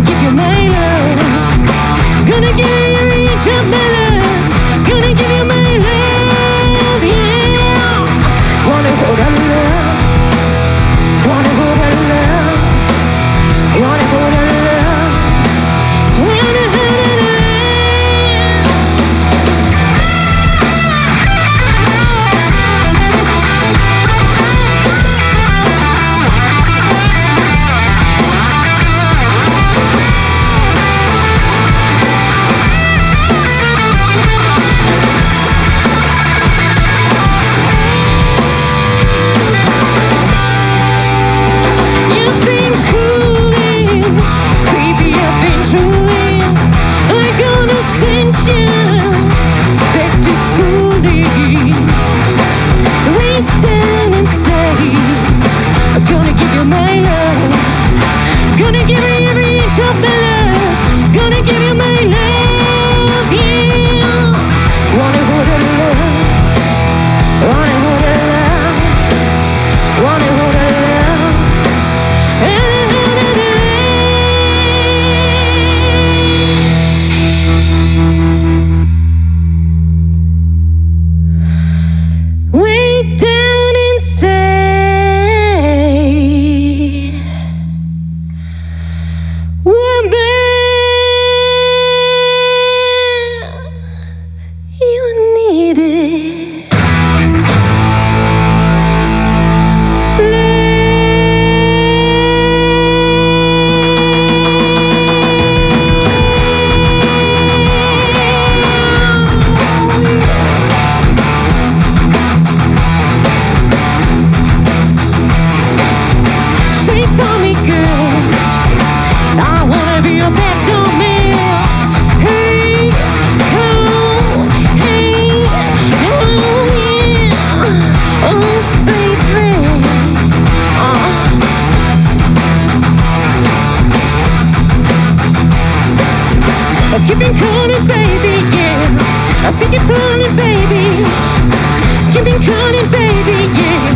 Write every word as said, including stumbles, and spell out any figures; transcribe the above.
Gonna give you my love. Gonna give you every inch of my love. Gonna give you my love, yeah. Wanna hold our love. Wanna hold our love. Wanna hold our love. Wanna hold our love. Gonna give you my love. Gonna give you every inch of my love. Gonna give you my love, yeah. Wanna hold a love. Wanna hold a love. Wanna hold a love. Way down inside. Keep it calling, baby, yeah. I think you're calling, baby. Keep it calling, baby, yeah.